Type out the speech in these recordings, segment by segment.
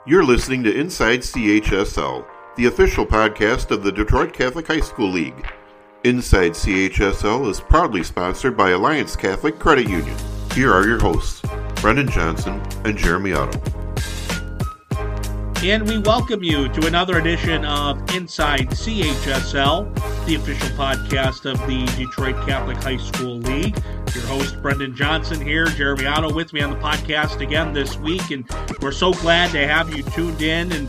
You're listening to Inside CHSL, the official podcast of the Detroit Catholic High School League. Inside CHSL is proudly sponsored by Alliance Catholic Credit Union. Here are your hosts, Brendan Johnson and Jeremy Otto. And we welcome you to another edition of Inside CHSL, the official podcast of the Detroit Catholic High School League. Your host, Brendan Johnson here, Jeremy Otto with me on the podcast again this week, and we're so glad to have you tuned in. And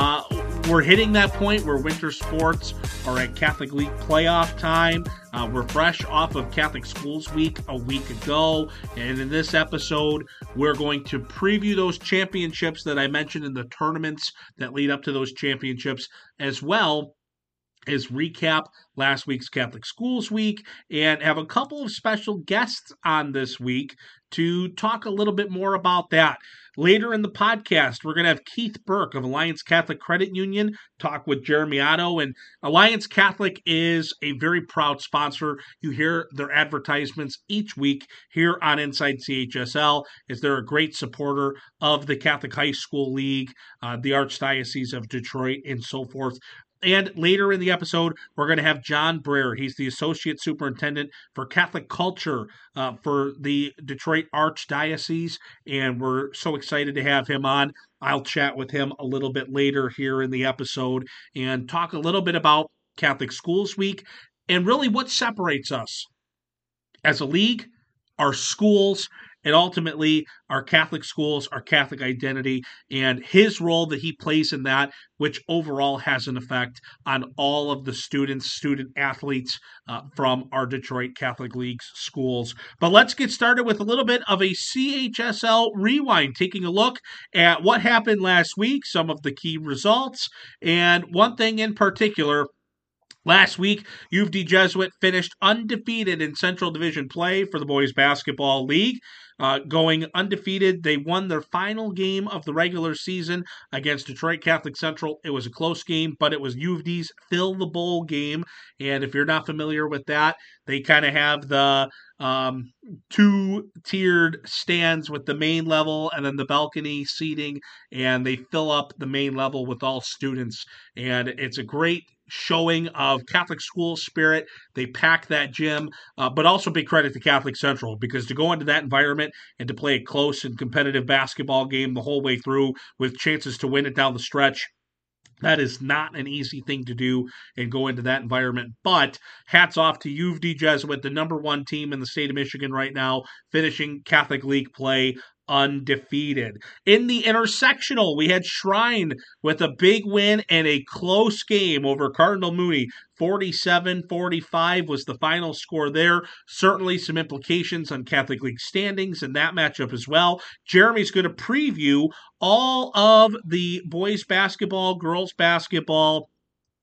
we're hitting that point where winter sports are at Catholic League playoff time. We're fresh off of Catholic Schools Week a week ago, and in this episode, we're going to preview those championships that I mentioned in the tournaments that lead up to those championships, as well as recap last week's Catholic Schools Week and have a couple of special guests on this week to talk a little bit more about that. Later in the podcast, we're going to have Keith Burke of Alliance Catholic Credit Union talk with Jeremy Otto. And Alliance Catholic is a very proud sponsor. You hear their advertisements each week here on Inside CHSL, as they're a great supporter of the Catholic High School League, the Archdiocese of Detroit, and so forth. And later in the episode, we're going to have John Breer. He's the Associate Superintendent for Catholic Culture for the Detroit Archdiocese, and we're so excited to have him on. I'll chat with him a little bit later here in the episode and talk a little bit about Catholic Schools Week and really what separates us as a league, our schools, and ultimately our Catholic schools, our Catholic identity, and his role that he plays in that, which overall has an effect on all of the students, student athletes from our Detroit Catholic League's schools. But let's get started with a little bit of a CHSL rewind, taking a look at what happened last week, some of the key results, and one thing in particular. Last week, U of D Jesuit finished undefeated in Central Division play for the Boys Basketball League. Going undefeated, they won their final game of the regular season against Detroit Catholic Central. It was a close game, but it was U of D's Fill the Bowl game. And if you're not familiar with that, they kind of have the two-tiered stands with the main level and then the balcony seating, and they fill up the main level with all students. And it's a great showing of Catholic school spirit. They pack that gym, but also big credit to Catholic Central, because to go into that environment and to play a close and competitive basketball game the whole way through with chances to win it down the stretch, that is not an easy thing to do and go into that environment. But hats off to U of D Jesuit, the number one team in the state of Michigan right now, finishing Catholic League play undefeated. In the intersectional, we had Shrine with a big win and a close game over Cardinal Mooney. 47-45 was the final score there. Certainly some implications on Catholic League standings in that matchup as well. Jeremy's going to preview all of the boys basketball, girls basketball,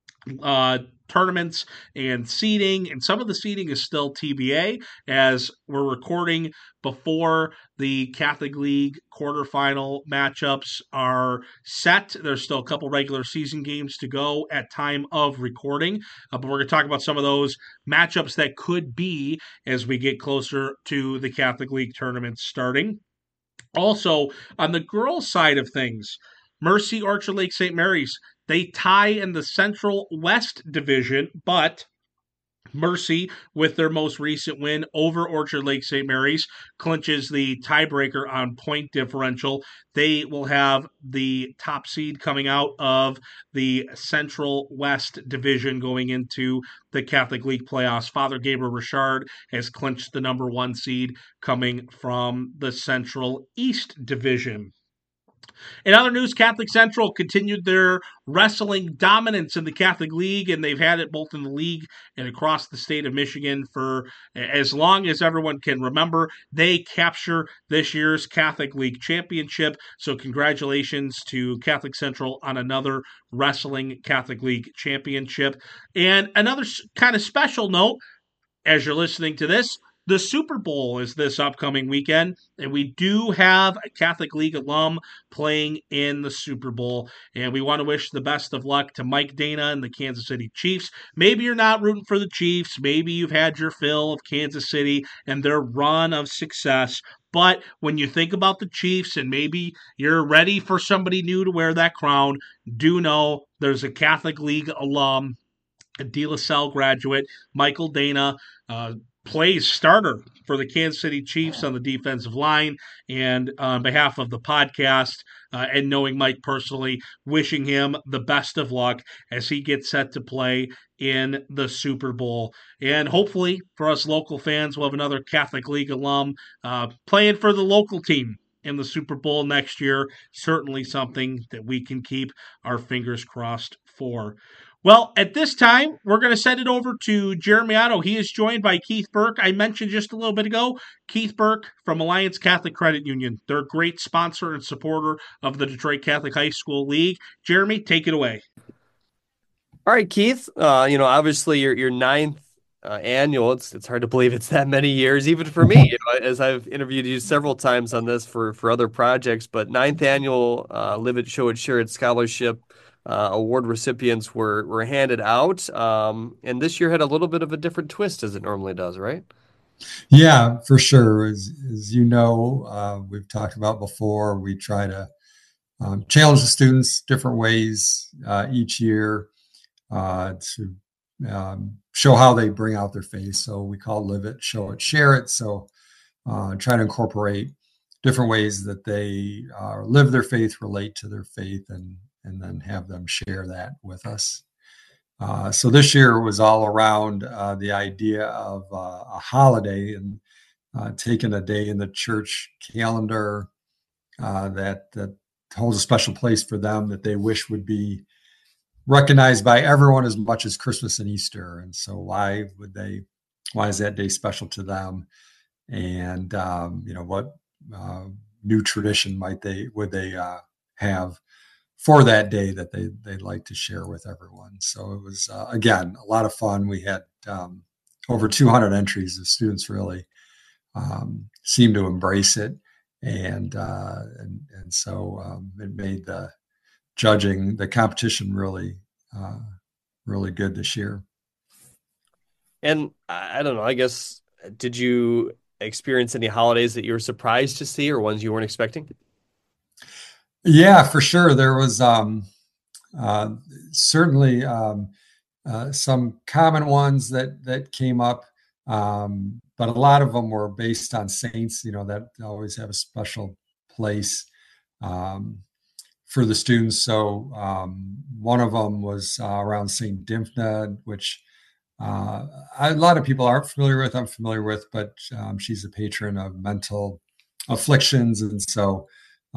tournaments and seeding, and some of the seeding is still TBA as we're recording before the Catholic League quarterfinal matchups are set. There's still a couple regular season games to go at time of recording, but we're going to talk about some of those matchups that could be as we get closer to the Catholic League tournament starting. Also, on the girls' side of things, Mercy Orchard Lake St. Mary's, they tie in the Central West Division, but Mercy, with their most recent win over Orchard Lake St. Mary's, clinches the tiebreaker on point differential. They will have the top seed coming out of the Central West Division going into the Catholic League playoffs. Father Gabriel Richard has clinched the number one seed coming from the Central East Division. In other news, Catholic Central continued their wrestling dominance in the Catholic League, and they've had it both in the league and across the state of Michigan for as long as everyone can remember. They capture this year's Catholic League championship, so congratulations to Catholic Central on another wrestling Catholic League championship. And another kind of special note, as you're listening to this, the Super Bowl is this upcoming weekend, and we do have a Catholic League alum playing in the Super Bowl, and we want to wish the best of luck to Mike Dana and the Kansas City Chiefs. Maybe you're not rooting for the Chiefs. Maybe you've had your fill of Kansas City and their run of success, But when you think about the Chiefs and maybe you're ready for somebody new to wear that crown, do know there's a Catholic League alum, a De La Salle graduate, Michael Dana, plays starter for the Kansas City Chiefs on the defensive line. And on behalf of the podcast, and knowing Mike personally, wishing him the best of luck as he gets set to play in the Super Bowl. And hopefully, for us local fans, we'll have another Catholic League alum playing for the local team in the Super Bowl next year. Certainly something that we can keep our fingers crossed for. Well, at this time, we're going to send it over to Jeremy Otto. He is joined by Keith Burke. I mentioned just a little bit ago, Keith Burke from Alliance Catholic Credit Union. They're a great sponsor and supporter of the Detroit Catholic High School League. Jeremy, take it away. All right, Keith. Obviously your ninth annual. It's hard to believe it's that many years, even for me, as I've interviewed you several times on this for other projects. But ninth annual Live It, Show It, Share It scholarship award recipients were handed out, and this year had a little bit of a different twist as it normally does, right? Yeah, for sure. As you know, we've talked about before, we try to challenge the students different ways each year to show how they bring out their faith. So we call Live It, Show It, Share It. So try to incorporate different ways that they live their faith, relate to their faith, and then have them share that with us. So this year was all around the idea of a holiday and taking a day in the church calendar that holds a special place for them that they wish would be recognized by everyone as much as Christmas and Easter. And so why is that day special to them? And what new tradition would they have for that day that they'd like to share with everyone. So it was, again, a lot of fun. We had over 200 entries. The students really seemed to embrace it. And so it made the competition really, really good this year. And I don't know, I guess, did you experience any holidays that you were surprised to see or ones you weren't expecting? Yeah, for sure. There was certainly some common ones that came up, but a lot of them were based on saints, that always have a special place for the students. So one of them was around St. Dymphna, which a lot of people aren't familiar with. I'm familiar with, but she's a patron of mental afflictions. And so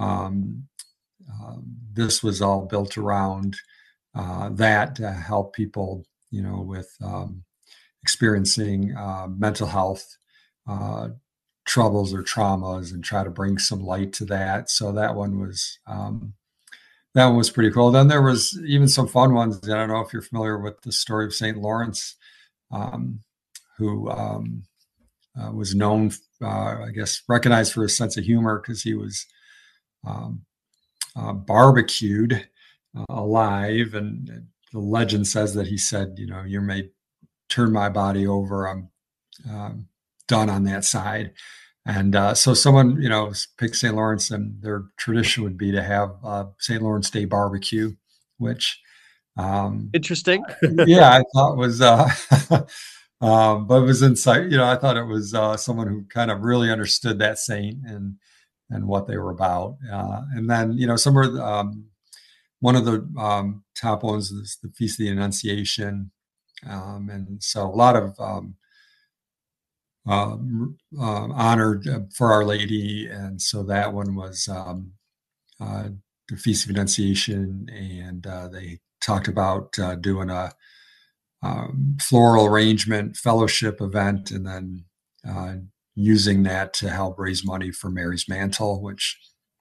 this was all built around that to help people, with experiencing mental health troubles or traumas, and try to bring some light to that. So that one was pretty cool. Then there was even some fun ones. I don't know if you're familiar with the story of St. Lawrence, who was known, recognized for his sense of humor because he was barbecued alive, and the legend says that he said, you may turn my body over, I'm done on that side. And so someone picked St. Lawrence, and their tradition would be to have St. Lawrence Day barbecue, which interesting. Yeah, I thought was but it was insight. I thought it was someone who kind of really understood that saint and what they were about. And then, some of one of the top ones is the Feast of the Annunciation. And so a lot of honor for Our Lady. And so that one was the Feast of Annunciation. And they talked about doing a floral arrangement fellowship event, and then using that to help raise money for Mary's Mantle, which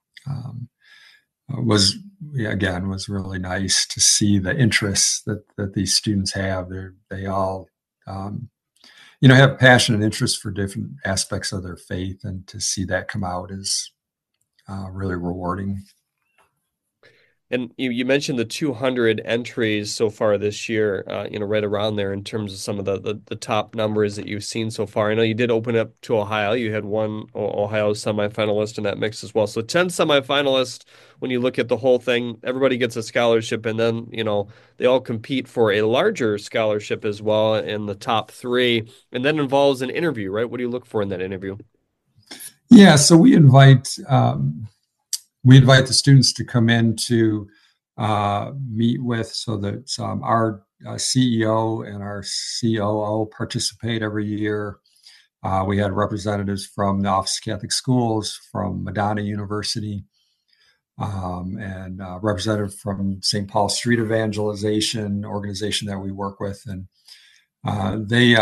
was really nice to see the interests that these students have. They all, have passion and interest for different aspects of their faith, and to see that come out is really rewarding. And you mentioned the 200 entries so far this year, right around there in terms of some of the top numbers that you've seen so far. I know you did open up to Ohio. You had one Ohio semifinalist in that mix as well. So 10 semifinalists, when you look at the whole thing, everybody gets a scholarship, and then, they all compete for a larger scholarship as well in the top three. And that involves an interview, right? What do you look for in that interview? Yeah, so we invite the students to come in to meet with, so that our CEO and our COO participate every year. We had representatives from the Office of Catholic Schools, from Madonna University, and representative from St. Paul Street Evangelization organization that we work with. And they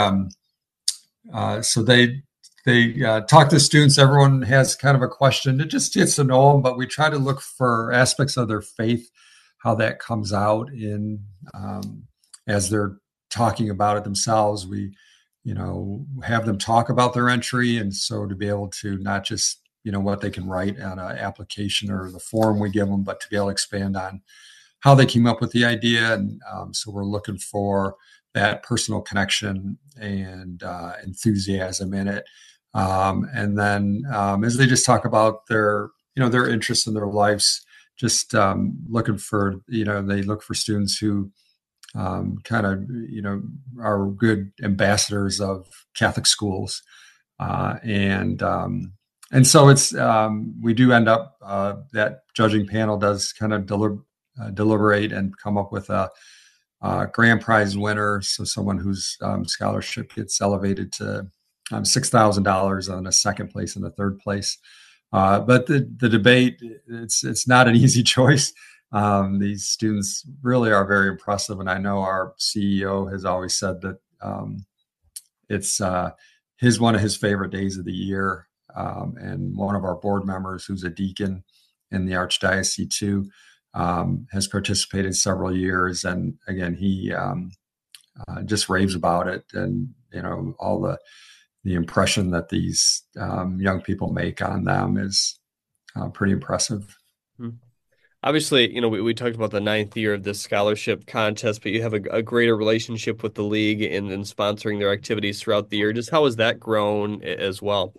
talk to students. Everyone has kind of a question. It just gets to know them, but we try to look for aspects of their faith, how that comes out in as they're talking about it themselves. We, have them talk about their entry, and so to be able to not just what they can write on an application or the form we give them, but to be able to expand on how they came up with the idea. And so we're looking for that personal connection and enthusiasm in it. And then as they just talk about their interests in their lives, just looking for, they look for students who kind of, are good ambassadors of Catholic schools. And so it's, we do end up, that judging panel does kind of deliberate and come up with a grand prize winner. So someone whose scholarship gets elevated to $6,000 on a second place and a third place. But the debate, it's not an easy choice. These students really are very impressive. And I know our CEO has always said that it's one of his favorite days of the year. And one of our board members, who's a deacon in the Archdiocese too, has participated several years. And again, he just raves about it, and all the impression that these young people make on them is pretty impressive. Obviously, we talked about the 9th year of this scholarship contest, but you have a greater relationship with the league in sponsoring their activities throughout the year. Just how has that grown as well?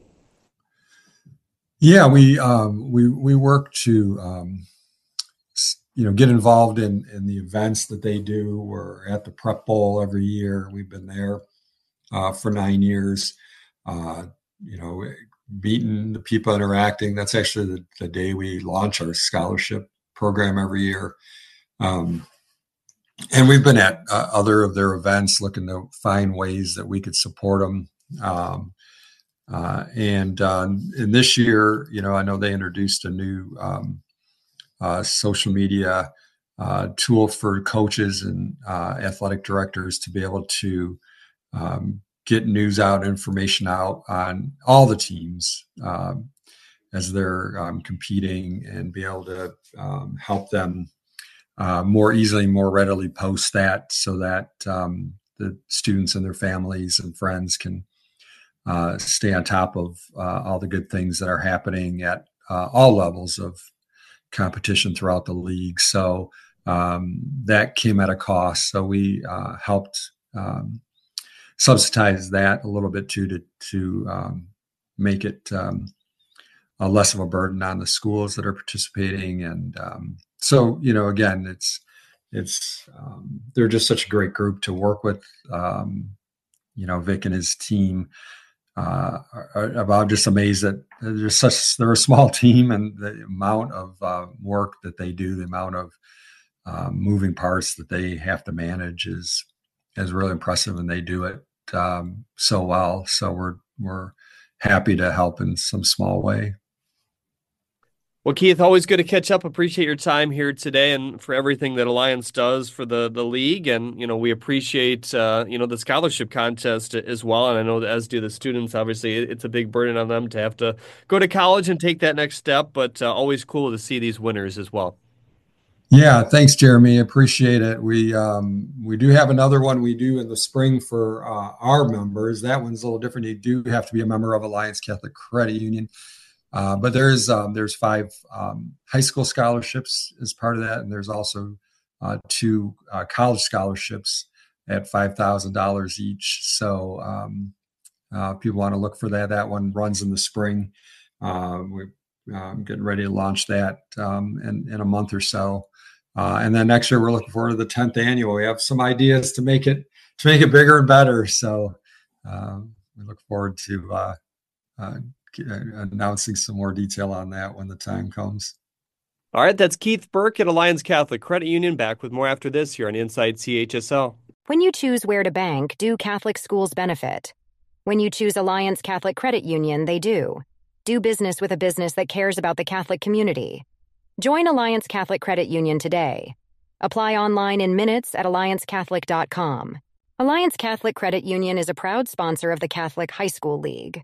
Yeah, we work to get involved in the events that they do. We're at the Prep Bowl every year. We've been there for 9 years. Meeting the people, interacting. That's actually the day we launch our scholarship program every year. And we've been at other of their events, looking to find ways that we could support them. And this year, I know they introduced a new social media tool for coaches and athletic directors to be able to get news out, information out on all the teams as they're competing, and be able to help them more easily, more readily post that, so that the students and their families and friends can stay on top of all the good things that are happening at all levels of competition throughout the league. So that came at a cost. So we helped subsidize that a little bit too, to make it less of a burden on the schools that are participating. And so, again, it's they're just such a great group to work with. Vic and his team I'm just amazed that they're a small team, and the amount of work that they do, the amount of moving parts that they have to manage is really impressive, and they do it so well. So we're happy to help in some small way. Well, Keith, always good to catch up. Appreciate your time here today, and for everything that Alliance does for the league. And, we appreciate, the scholarship contest as well. And I know that, as do the students, obviously it's a big burden on them to have to go to college and take that next step, but always cool to see these winners as well. Yeah, thanks, Jeremy. Appreciate it. We do have another one we do in the spring for our members. That one's a little different. You do have to be a member of Alliance Catholic Credit Union. But there's 5 high school scholarships as part of that, and there's also 2 college scholarships at $5,000 each. So people want to look for that. That one runs in the spring. We're getting ready to launch that in a month or so. And then next year we're looking forward to the 10th annual. We have some ideas to make it bigger and better. So we look forward to announcing some more detail on that when the time comes. All right, that's Keith Burke at Alliance Catholic Credit Union. Back with more after this here on Inside CHSL. When you choose where to bank, do Catholic schools benefit? When you choose Alliance Catholic Credit Union, they do. Do business with a business that cares about the Catholic community. Join Alliance Catholic Credit Union today. Apply online in minutes at alliancecatholic.com. Alliance Catholic Credit Union is a proud sponsor of the Catholic High School League.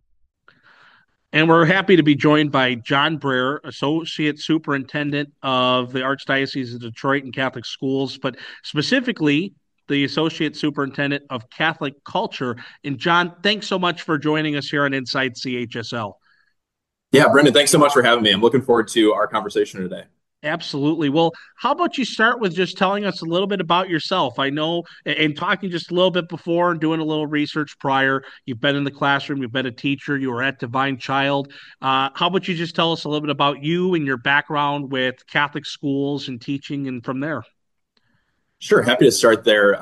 And we're happy to be joined by John Breer, Associate Superintendent of the Archdiocese of Detroit and Catholic Schools, but specifically the Associate Superintendent of Catholic Culture. And John, thanks so much for joining us here on Inside CHSL. Yeah, Brendan, thanks so much for having me. I'm looking forward to our conversation today. Absolutely. Well, how about you start with just telling us a little bit about yourself? I know, and talking just a little bit before and doing a little research prior, you've been in the classroom, you've been a teacher, you were at Divine Child. How about you just tell us a little bit about you and your background with Catholic schools and teaching, and from there? Sure, happy to start there.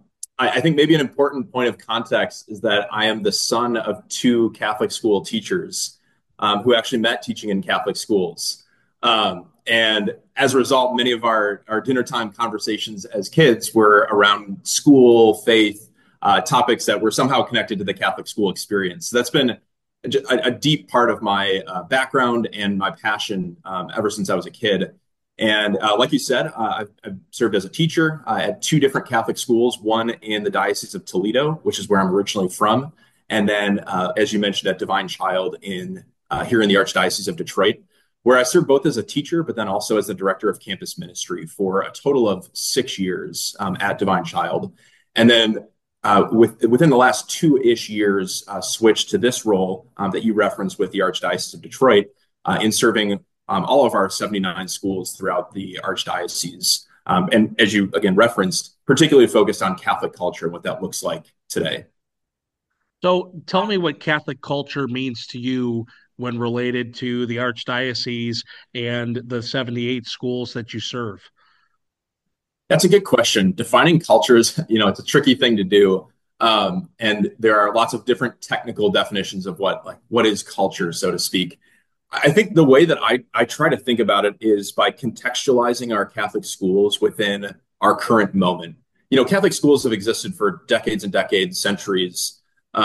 I think maybe an important point of context is that I am the son of 2 Catholic school teachers who actually met teaching in Catholic schools. And as a result, many of our dinner time conversations as kids were around school, faith, topics that were somehow connected to the Catholic school experience. So that's been a deep part of my background and my passion ever since I was a kid. And like you said, I've served as a teacher at 2 different Catholic schools, one in the Diocese of Toledo, which is where I'm originally from. And then, as you mentioned, at Divine Child here in the Archdiocese of Detroit, where I served both as a teacher, but then also as the director of campus ministry for a total of 6 years at Divine Child. And then within the last 2-ish years, switched to this role that you referenced with the Archdiocese of Detroit in serving all of our 79 schools throughout the Archdiocese. And as you, again, referenced, particularly focused on Catholic culture and what that looks like today. So tell me what Catholic culture means to you when related to the Archdiocese and the 78 schools that you serve? That's a good question. Defining cultures, it's a tricky thing to do. And there are lots of different technical definitions of what is culture, so to speak. I think the way that I try to think about it is by contextualizing our Catholic schools within our current moment. Catholic schools have existed for decades and decades, centuries.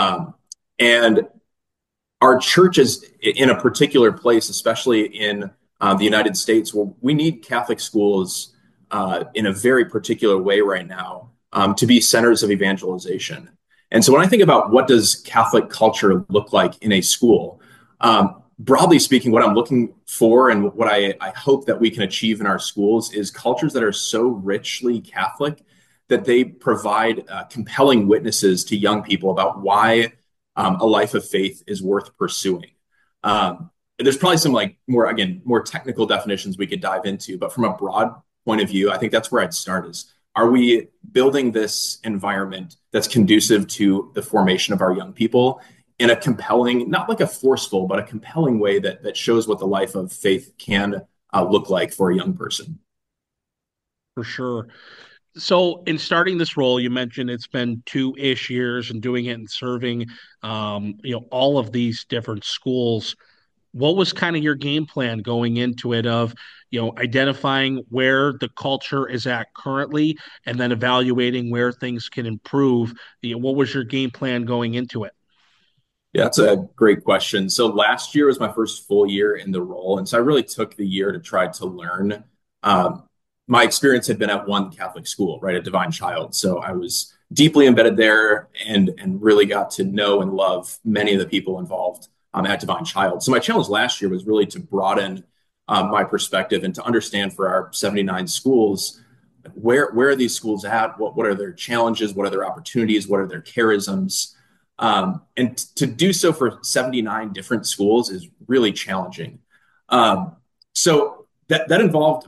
And our church is in a particular place, especially in the United States, where we need Catholic schools in a very particular way right now to be centers of evangelization. And so when I think about what does Catholic culture look like in a school, broadly speaking, what I'm looking for and what I hope that we can achieve in our schools is cultures that are so richly Catholic that they provide compelling witnesses to young people about why a life of faith is worth pursuing. There's probably some more technical definitions we could dive into, but from a broad point of view, I think that's where I'd start is, are we building this environment that's conducive to the formation of our young people in a compelling, not like a forceful, but a compelling way that shows what the life of faith can look like for a young person? For sure. So in starting this role, you mentioned it's been 2-ish years and doing it and serving, all of these different schools. What was kind of your game plan going into it of, identifying where the culture is at currently and then evaluating where things can improve? What was your game plan going into it? Yeah, that's a great question. So last year was my first full year in the role. And so I really took the year to try to learn. My experience had been at one Catholic school, right, at Divine Child. So I was deeply embedded there and really got to know and love many of the people involved at Divine Child. So my challenge last year was really to broaden my perspective and to understand for our 79 schools, where are these schools at? What are their challenges? What are their opportunities? What are their charisms? And to do so for 79 different schools is really challenging. So that involved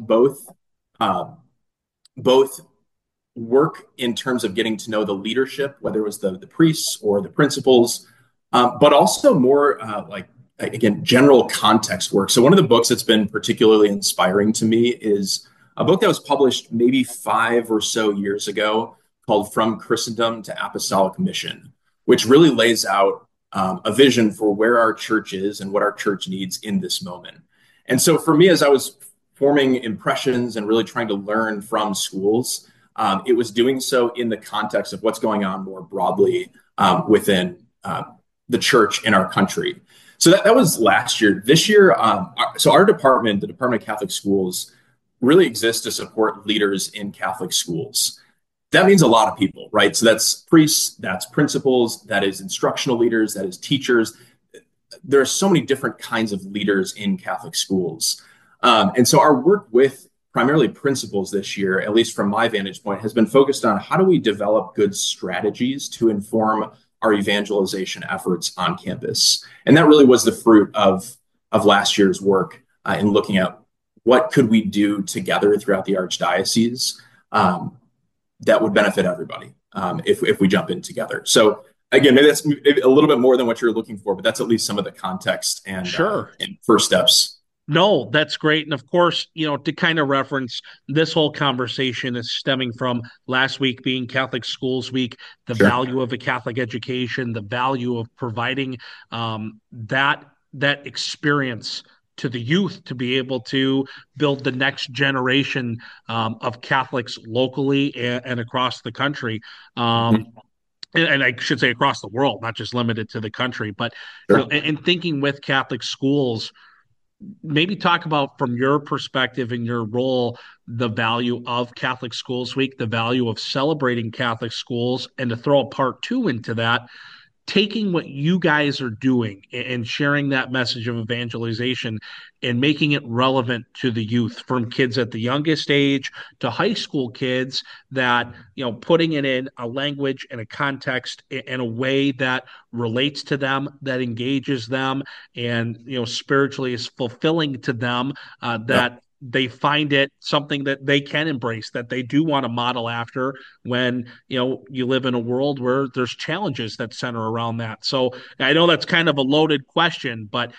both work in terms of getting to know the leadership, whether it was the priests or the principals, but also more again, general context work. So one of the books that's been particularly inspiring to me is a book that was published maybe 5 or so years ago called From Christendom to Apostolic Mission, which really lays out a vision for where our church is and what our church needs in this moment. And so for me, as I was forming impressions and really trying to learn from schools, it was doing so in the context of what's going on more broadly within the church in our country. So that was last year. This year, so our department, the Department of Catholic Schools, really exists to support leaders in Catholic schools. That means a lot of people, right? So that's priests, that's principals, that is instructional leaders, that is teachers. There are so many different kinds of leaders in Catholic schools. And so our work with primarily principals this year, at least from my vantage point, has been focused on how do we develop good strategies to inform our evangelization efforts on campus. And that really was the fruit of last year's work in looking at what could we do together throughout the Archdiocese that would benefit everybody if we jump in together. So again, maybe that's a little bit more than what you're looking for, but that's at least some of the context and first steps. No, that's great. And of course, to kind of reference, this whole conversation is stemming from last week being Catholic Schools Week, the value of a Catholic education, the value of providing that experience to the youth to be able to build the next generation of Catholics locally and across the country. And I should say across the world, not just limited to the country. But in thinking with Catholic schools, maybe talk about, from your perspective and your role, the value of Catholic Schools Week, the value of celebrating Catholic schools, and to throw a part 2 into that, taking what you guys are doing and sharing that message of evangelization and making it relevant to the youth, from kids at the youngest age to high school kids, that, putting it in a language and a context in a way that relates to them, that engages them, and, spiritually is fulfilling to them, that they find it something that they can embrace, that they do want to model after when, you live in a world where there's challenges that center around that. So I know that's kind of a loaded question, but,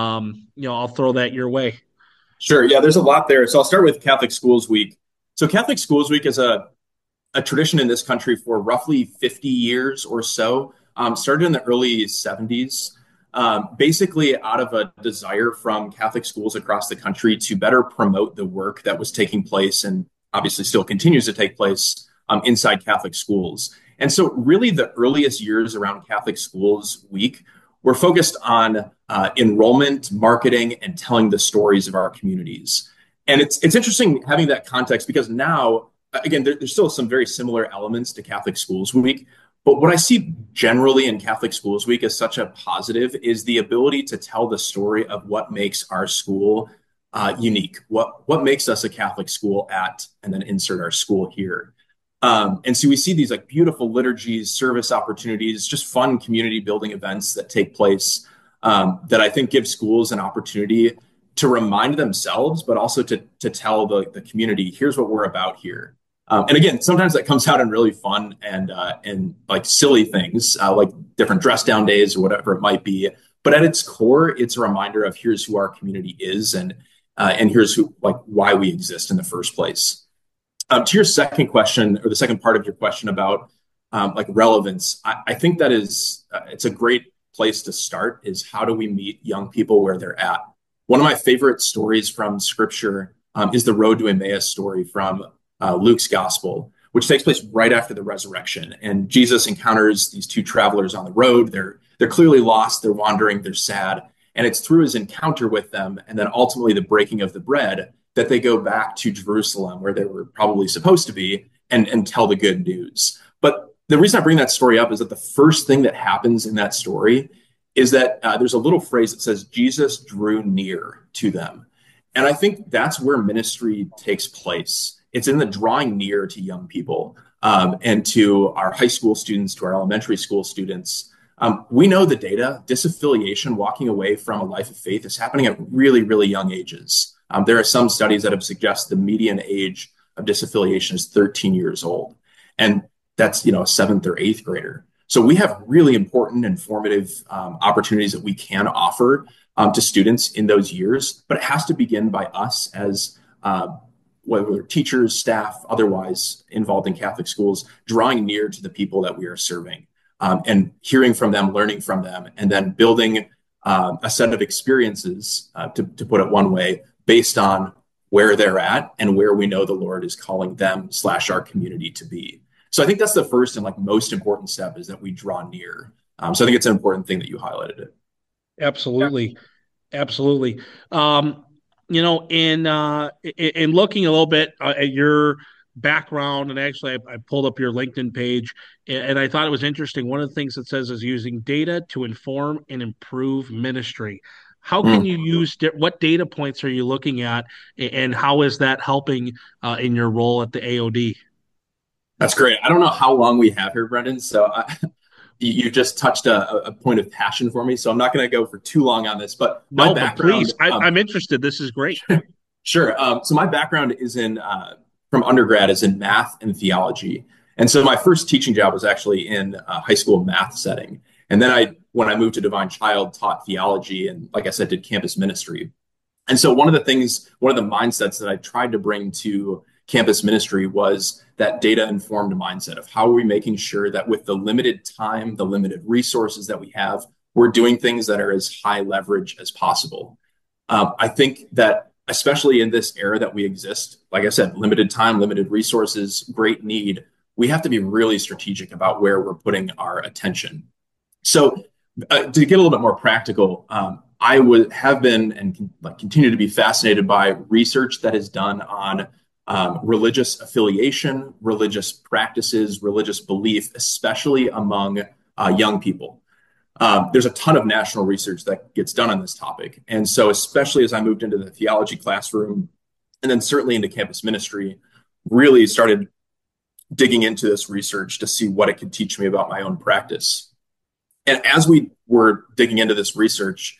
I'll throw that your way. Sure. Yeah, there's a lot there. So I'll start with Catholic Schools Week. So Catholic Schools Week is a tradition in this country for roughly 50 years or so, started in the early 70s. Basically out of a desire from Catholic schools across the country to better promote the work that was taking place and obviously still continues to take place inside Catholic schools. And so really the earliest years around Catholic Schools Week were focused on enrollment, marketing, and telling the stories of our communities. And it's interesting having that context, because now, again, there's still some very similar elements to Catholic Schools Week. But what I see generally in Catholic Schools Week as such a positive is the ability to tell the story of what makes our school unique, what makes us a Catholic school at, and then insert our school here. And so we see these like beautiful liturgies, service opportunities, just fun community building events that take place that I think give schools an opportunity to remind themselves, but also to tell the community, here's what we're about here. And again, sometimes that comes out in really fun and like silly things, like different dress down days or whatever it might be. But at its core, it's a reminder of here's who our community is and here's why we exist in the first place. To your second question, or the second part of your question about relevance, I think that is it's a great place to start. Is how do we meet young people where they're at? One of my favorite stories from Scripture is the Road to Emmaus story from Luke's gospel, which takes place right after the resurrection. And Jesus encounters these two travelers on the road. They're clearly lost. They're wandering. They're sad. And it's through his encounter with them, and then ultimately the breaking of the bread, that they go back to Jerusalem, where they were probably supposed to be, and tell the good news. But the reason I bring that story up is that the first thing that happens in that story is that there's a little phrase that says, Jesus drew near to them. And I think that's where ministry takes place. It's in the drawing near to young people and to our high school students, to our elementary school students, We know the data, disaffiliation, walking away from a life of faith, is happening at really, really young ages. There are some studies that have suggested the median age of disaffiliation is 13 years old. And that's, a seventh or eighth grader. So we have really important and formative opportunities that we can offer to students in those years, but it has to begin by us as whether teachers, staff, otherwise involved in Catholic schools, drawing near to the people that we are serving and hearing from them, learning from them, and then building a set of experiences, to put it one way, based on where they're at and where we know the Lord is calling them / our community to be. So I think that's the first and most important step, is that we draw near. So I think it's an important thing that you highlighted it. Absolutely. Absolutely. In looking a little bit at your background, and actually I pulled up your LinkedIn page, and I thought it was interesting. One of the things it says is using data to inform and improve ministry. How can you use, what data points are you looking at, and how is that helping in your role at the AOD? That's great. I don't know how long we have here, Brendan. So you just touched a point of passion for me. So I'm not going to go for too long on this, but my background. Please, I'm interested. This is great. Sure. So my background is from undergrad is in math and theology. And so my first teaching job was actually in a high school math setting. And then when I moved to Divine Child, taught theology and, like I said, did campus ministry. And so one of the mindsets that I tried to bring to campus ministry was that data-informed mindset of how are we making sure that with the limited time, the limited resources that we have, we're doing things that are as high leverage as possible. I think that especially in this era that we exist, like I said, limited time, limited resources, great need, we have to be really strategic about where we're putting our attention. So to get a little bit more practical, I have been and continue to be fascinated by research that is done on religious affiliation, religious practices, religious belief, especially among young people. There's a ton of national research that gets done on this topic. And so especially as I moved into the theology classroom, and then certainly into campus ministry, really started digging into this research to see what it could teach me about my own practice. And as we were digging into this research,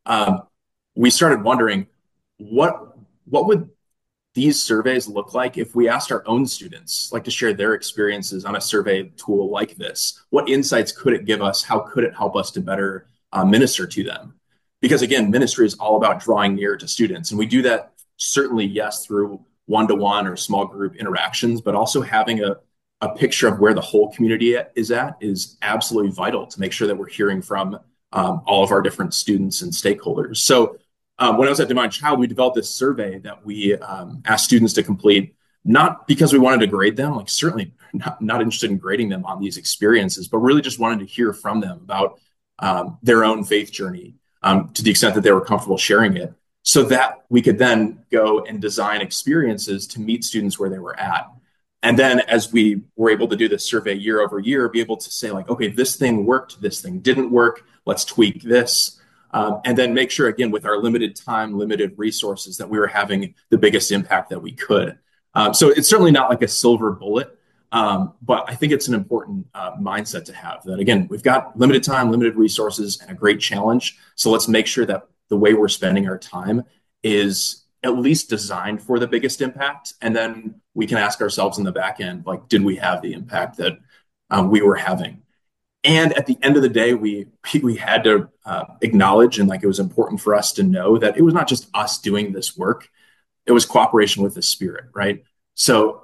we started wondering, what would these surveys look like if we asked our own students to share their experiences on a survey tool like this? What insights could it give us? How could it help us to better minister to them? Because again, ministry is all about drawing near to students. And we do that certainly, yes, through one-to-one or small group interactions, but also having a picture of where the whole community is absolutely vital to make sure that we're hearing from all of our different students and stakeholders. So when I was at Divine Child, we developed this survey that we asked students to complete, not because we wanted to grade them, certainly not interested in grading them on these experiences, but really just wanted to hear from them about their own faith journey to the extent that they were comfortable sharing it, so that we could then go and design experiences to meet students where they were at. And then as we were able to do this survey year over year, be able to say okay, this thing worked, this thing didn't work, let's tweak this. And then make sure, again, with our limited time, limited resources, that we were having the biggest impact that we could. So it's certainly not like a silver bullet, but I think it's an important mindset to have that, again, we've got limited time, limited resources, and a great challenge. So let's make sure that the way we're spending our time is at least designed for the biggest impact. And then we can ask ourselves in the back end, did we have the impact that we were having? And at the end of the day, we had to acknowledge, and it was important for us to know that it was not just us doing this work; it was cooperation with the Spirit, right? So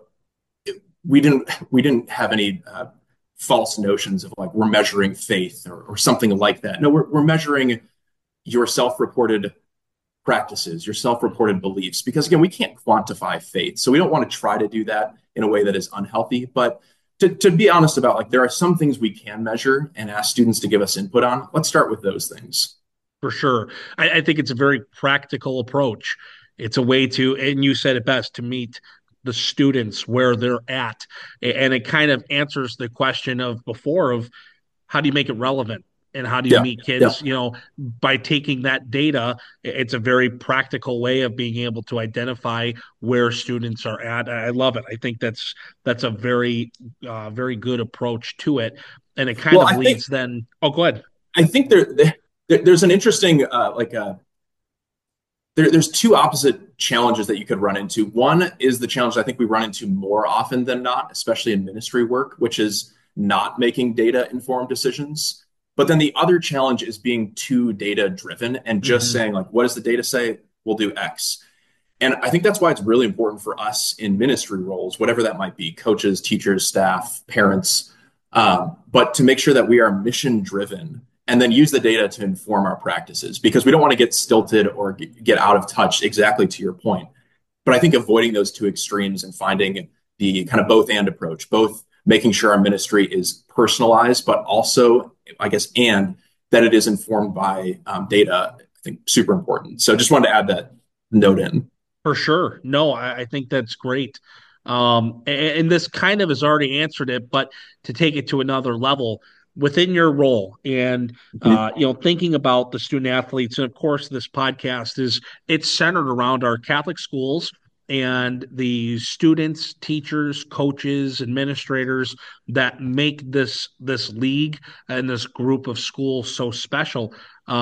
we didn't have any false notions of we're measuring faith or something like that. No, we're measuring your self-reported practices, your self-reported beliefs, because again, we can't quantify faith, so we don't want to try to do that in a way that is unhealthy, but to be honest about there are some things we can measure and ask students to give us input on. Let's start with those things. For sure. I think it's a very practical approach. It's a way to, and you said it best, to meet the students where they're at. And it kind of answers the question of before of how do you make it relevant? And how do you meet kids? By taking that data, it's a very practical way of being able to identify where students are at. I love it. I think that's a very, very good approach to it. And it kind of leads then. Oh, go ahead. I think there's an interesting there's two opposite challenges that you could run into. One is the challenge I think we run into more often than not, especially in ministry work, which is not making data informed decisions. But then the other challenge is being too data driven and just saying, like, what does the data say? We'll do X. And I think that's why it's really important for us in ministry roles, whatever that might be, coaches, teachers, staff, parents, but to make sure that we are mission driven and then use the data to inform our practices, because we don't want to get stilted or get out of touch, exactly to your point. But I think avoiding those two extremes and finding the kind of both and approach, both making sure our ministry is personalized, but also, I guess, and that it is informed by data, I think super important. So just wanted to add that note in. For sure. No, I think that's great. And this kind of has already answered it, but to take it to another level within your role and, thinking about the student athletes. And of course, this podcast it's centered around our Catholic schools and the students, teachers, coaches, administrators that make this league and this group of schools so special.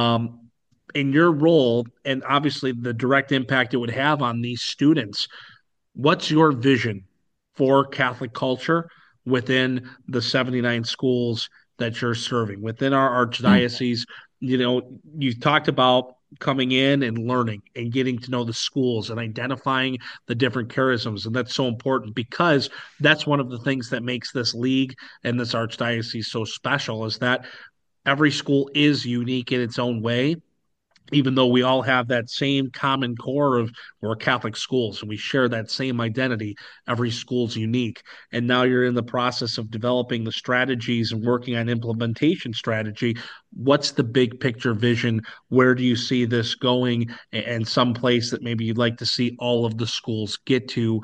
In your role, and obviously the direct impact it would have on these students, what's your vision for Catholic culture within the 79 schools that you're serving within our archdiocese? You talked about coming in and learning and getting to know the schools and identifying the different charisms. And that's so important, because that's one of the things that makes this league and this archdiocese so special, is that every school is unique in its own way, even though we all have that same common core of we're Catholic schools and we share that same identity. Every school's unique. And now you're in the process of developing the strategies and working on implementation strategy. What's the big picture vision? Where do you see this going? And some place that maybe you'd like to see all of the schools get to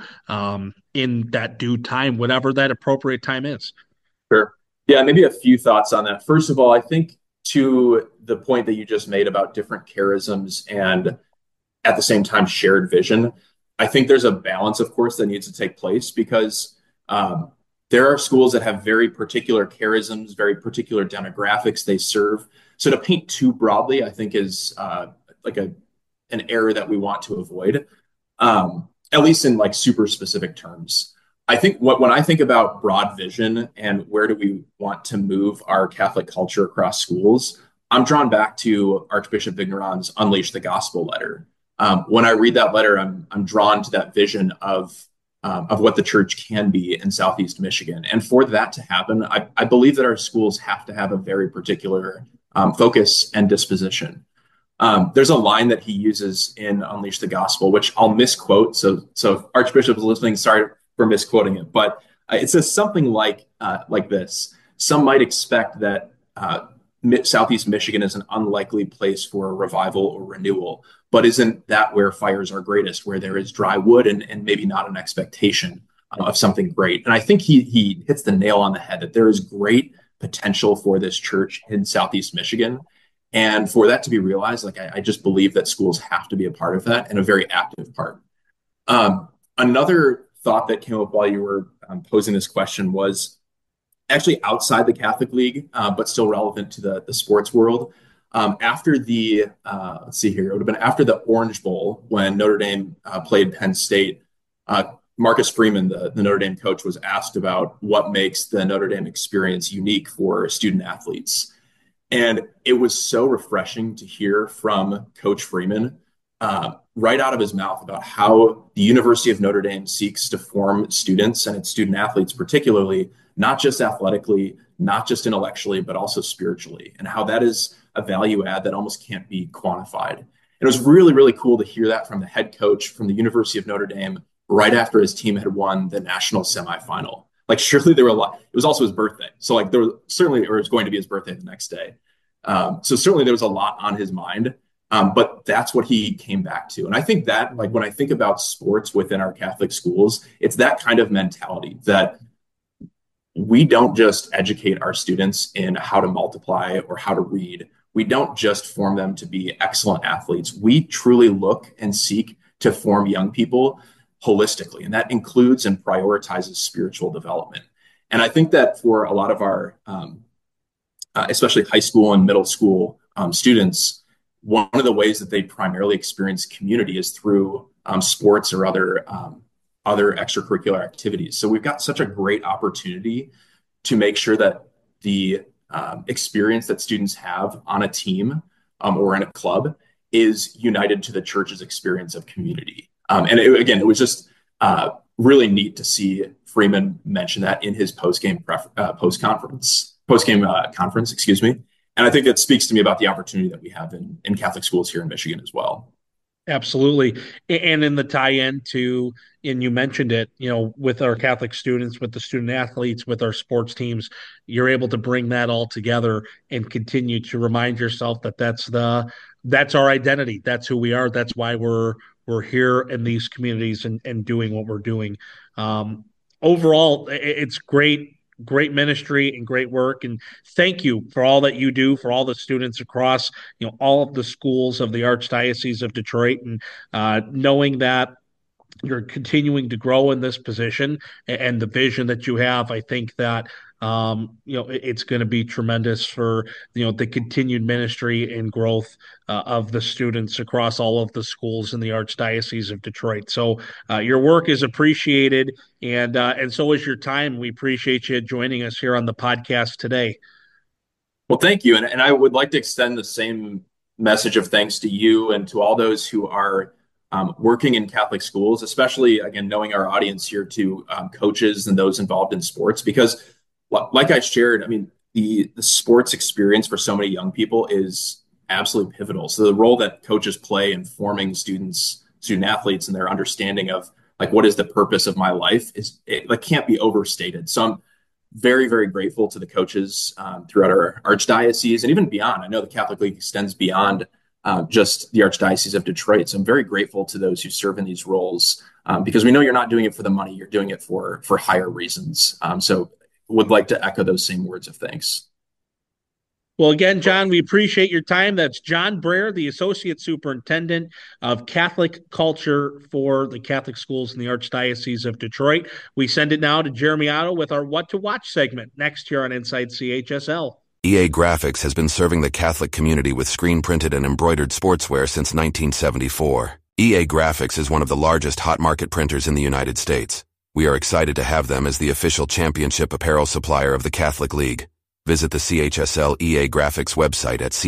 in that due time, whatever that appropriate time is. Sure. Yeah, maybe a few thoughts on that. First of all, I think to the point that you just made about different charisms and at the same time shared vision, I think there's a balance, of course, that needs to take place, because there are schools that have very particular charisms, very particular demographics they serve. So to paint too broadly, I think is like an error that we want to avoid, at least in like super specific terms. I think when I think about broad vision and where do we want to move our Catholic culture across schools, I'm drawn back to Archbishop Vigneron's Unleash the Gospel letter. When I read that letter, I'm drawn to that vision of what the church can be in Southeast Michigan. And for that to happen, I believe that our schools have to have a very particular focus and disposition. There's a line that he uses in Unleash the Gospel, which I'll misquote. So if Archbishop is listening, sorry for misquoting it, but it says something like this. Some might expect that Southeast Michigan is an unlikely place for a revival or renewal, but isn't that where fires are greatest, where there is dry wood and maybe not an expectation of something great? And I think he hits the nail on the head, that there is great potential for this church in Southeast Michigan. And for that to be realized, like I just believe that schools have to be a part of that, and a very active part. Another thought that came up while you were posing this question was actually outside the Catholic League, but still relevant to the sports world. After the, let's see here, it would have been after the Orange Bowl when Notre Dame played Penn State. Marcus Freeman, the Notre Dame coach, was asked about what makes the Notre Dame experience unique for student athletes. And it was so refreshing to hear from Coach Freeman right out of his mouth about how the University of Notre Dame seeks to form students and its student athletes, particularly, not just athletically, not just intellectually, but also spiritually, and how that is a value add that almost can't be quantified. And it was really, really cool to hear that from the head coach from the University of Notre Dame right after his team had won the national semifinal. Like, surely there were a lot. It was also his birthday. So like there was certainly, or it was going to be his birthday the next day. So certainly there was a lot on his mind. But that's what he came back to. And I think that, like, when I think about sports within our Catholic schools, it's that kind of mentality that we don't just educate our students in how to multiply or how to read. We don't just form them to be excellent athletes. We truly look and seek to form young people holistically. And that includes and prioritizes spiritual development. And I think that for a lot of our especially high school and middle school students, one of the ways that they primarily experience community is through sports or other extracurricular activities. So we've got such a great opportunity to make sure that the experience that students have on a team or in a club is united to the church's experience of community. Again, it was just really neat to see Freeman mention that in his post-game conference, excuse me. And I think that speaks to me about the opportunity that we have in Catholic schools here in Michigan as well. Absolutely. And in the tie-in to, and you mentioned it, with our Catholic students, with the student athletes, with our sports teams, you're able to bring that all together and continue to remind yourself that that's our identity. That's who we are. That's why we're here in these communities and doing what we're doing. Overall, it's great ministry and great work, and thank you for all that you do for all the students across all of the schools of the Archdiocese of Detroit, and knowing that you're continuing to grow in this position and the vision that you have. I think that it's going to be tremendous for the continued ministry and growth of the students across all of the schools in the Archdiocese of Detroit. So your work is appreciated, and so is your time. We appreciate you joining us here on the podcast today. Well, thank you, and I would like to extend the same message of thanks to you and to all those who are working in Catholic schools, especially, again, knowing our audience here to coaches and those involved in sports, because like I shared, I mean, the sports experience for so many young people is absolutely pivotal. So the role that coaches play in forming student athletes and their understanding of like, what is the purpose of my life can't be overstated. So I'm very, very grateful to the coaches throughout our Archdiocese and even beyond. I know the Catholic League extends beyond just the Archdiocese of Detroit. So I'm very grateful to those who serve in these roles because we know you're not doing it for the money. You're doing it for higher reasons. So would like to echo those same words of thanks. Well, again, John, we appreciate your time. That's John Brer, the Associate Superintendent of Catholic Culture for the Catholic Schools in the Archdiocese of Detroit. We send it now to Jeremy Otto with our What to Watch segment next here on Inside CHSL. EA Graphics has been serving the Catholic community with screen-printed and embroidered sportswear since 1974. EA Graphics is one of the largest hot market printers in the United States. We are excited to have them as the official championship apparel supplier of the Catholic League. Visit the CHSL EA Graphics website at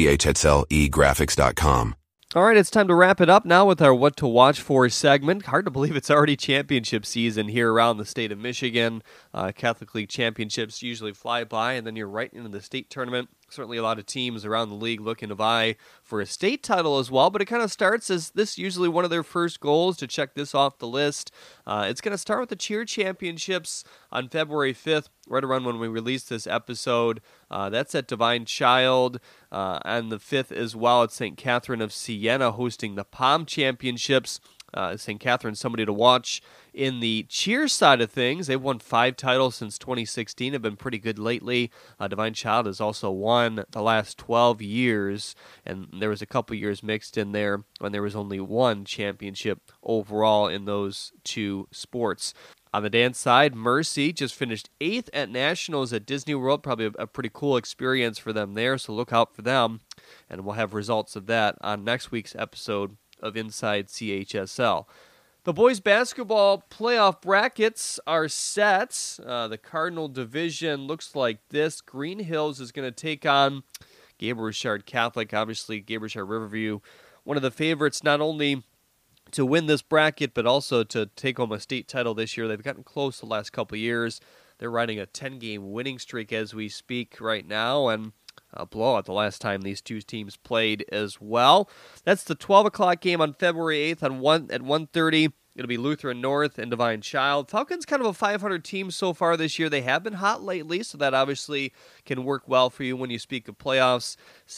chslegraphics.com. All right, it's time to wrap it up now with our What to Watch For segment. Hard to believe it's already championship season here around the state of Michigan. Catholic League championships usually fly by, and then you're right into the state tournament. Certainly a lot of teams around the league looking to vie for a state title as well, but it kind of starts as this usually one of their first goals to check this off the list. It's going to start with the cheer championships on February 5th, right around when we release this episode. That's at Divine Child. On the 5th as well, it's St. Catherine of Siena hosting the Palm Championships. St. Catherine's somebody to watch in the cheer side of things. They've won 5 titles since 2016, have been pretty good lately. Divine Child has also won the last 12 years, and there was a couple years mixed in there when there was only one championship overall in those two sports. On the dance side, Mercy just finished 8th at Nationals at Disney World. Probably a pretty cool experience for them there, so look out for them. And we'll have results of that on next week's episode of Inside CHSL. The boys basketball playoff brackets are set. The Cardinal division looks like this. Green Hills is going to take on Gabriel Richard Catholic. Obviously, Gabriel Richard Riverview, one of the favorites not only to win this bracket, but also to take home a state title this year. They've gotten close the last couple of years. They're riding a 10-game winning streak as we speak right now, and a blowout the last time these two teams played as well. That's the 12 o'clock game on February 8th at 1:30. It'll be Lutheran North and Divine Child. Falcons kind of a 500 team so far this year. They have been hot lately, so that obviously can work well for you when you speak of playoffs.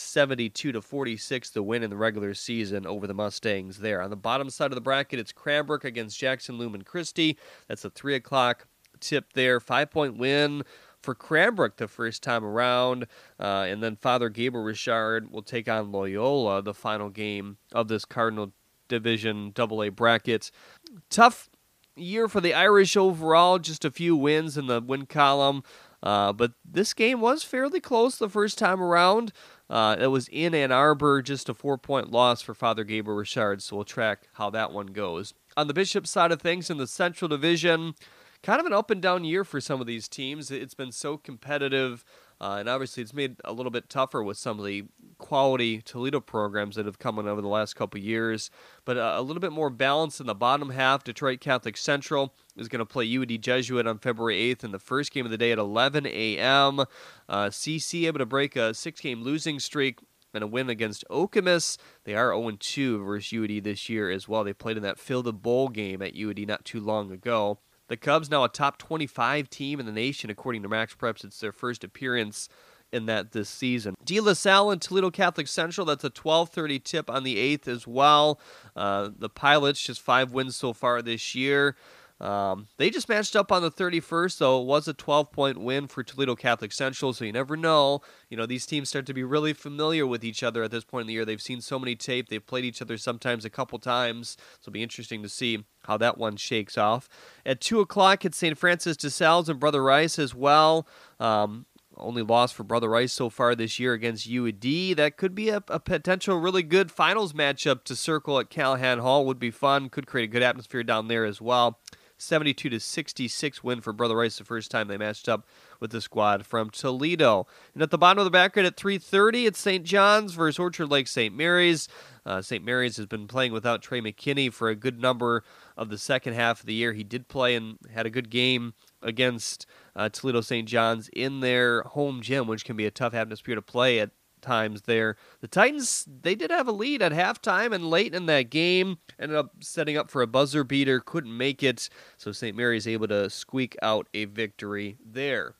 72-46 the win in the regular season over the Mustangs there. On the bottom side of the bracket, it's Cranbrook against Jackson Lumen Christi. That's a 3 o'clock tip there. 5-point win for Cranbrook the first time around. And then Father Gabriel Richard will take on Loyola, the final game of this Cardinal Division AA bracket. Tough year for the Irish overall, just a few wins in the win column. But this game was fairly close the first time around. It was in Ann Arbor, just a 4-point loss for Father Gabriel Richard, so we'll track how that one goes. On the Bishop side of things in the Central Division, kind of an up and down year for some of these teams. It's been so competitive, and obviously it's made a little bit tougher with some of the quality Toledo programs that have come in over the last couple of years. But a little bit more balance in the bottom half. Detroit Catholic Central is going to play UD Jesuit on February 8th in the first game of the day at 11 a.m. CC able to break a 6-game losing streak and a win against Okemos. They are 0-2 versus UD this year as well. They played in that Fill the Bowl game at UD not too long ago. The Cubs now a top 25 team in the nation, according to Max Preps. It's their first appearance in that this season. De La Salle and Toledo Catholic Central, that's a 12:30 tip on the 8th as well. The Pilots, just 5 wins so far this year. They just matched up on the 31st, though. It was a 12-point win for Toledo Catholic Central, so you never know. These teams start to be really familiar with each other at this point in the year. They've seen so many tape. They've played each other sometimes a couple times, so it'll be interesting to see how that one shakes off. At 2 o'clock, it's St. Francis de Sales and Brother Rice as well. Only loss for Brother Rice so far this year against UD. That could be a potential really good finals matchup to circle at Callahan Hall. Would be fun. Could create a good atmosphere down there as well. 72-66 win for Brother Rice the first time they matched up with the squad from Toledo. And at the bottom of the bracket at 3:30, it's St. John's versus Orchard Lake St. Mary's. St. Mary's has been playing without Trey McKinney for a good number of the second half of the year. He did play and had a good game against Toledo St. John's in their home gym, which can be a tough atmosphere to play at times there. The Titans, they did have a lead at halftime, and late in that game ended up setting up for a buzzer beater, couldn't make it, so St. Mary's able to squeak out a victory there.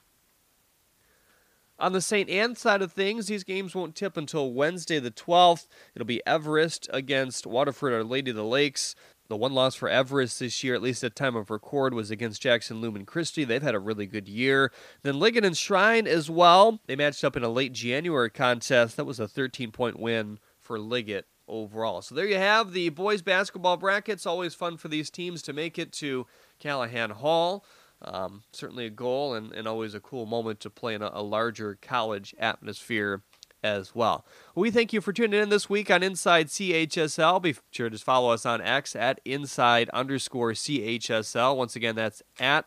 On the St. Anne side of things, these games won't tip until Wednesday the 12th. It'll be Everest against Waterford Our Lady of the Lakes. The one loss for Everest this year, at least at time of record, was against Jackson Lumen Christi. They've had a really good year. Then Ligon and Shrine as well. They matched up in a late January contest. That was a 13-point win for Ligon overall. So there you have the boys basketball brackets. Always fun for these teams to make it to Callahan Hall. Certainly a goal and always a cool moment to play in a larger college atmosphere as well. We thank you for tuning in this week on Inside CHSL. Be sure to follow us on X at Inside_CHSL. Once again, that's at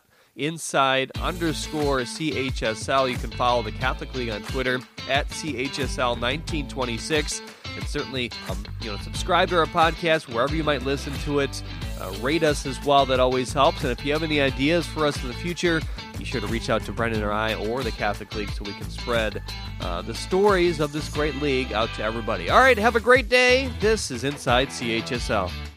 Inside_CHSL. You can follow the Catholic League on Twitter at CHSL1926. And certainly, subscribe to our podcast wherever you might listen to it. Rate us as well. That always helps. And if you have any ideas for us in the future, be sure to reach out to Brendan or I or the Catholic League so we can spread the stories of this great league out to everybody. All right, have a great day. This is Inside CHSL.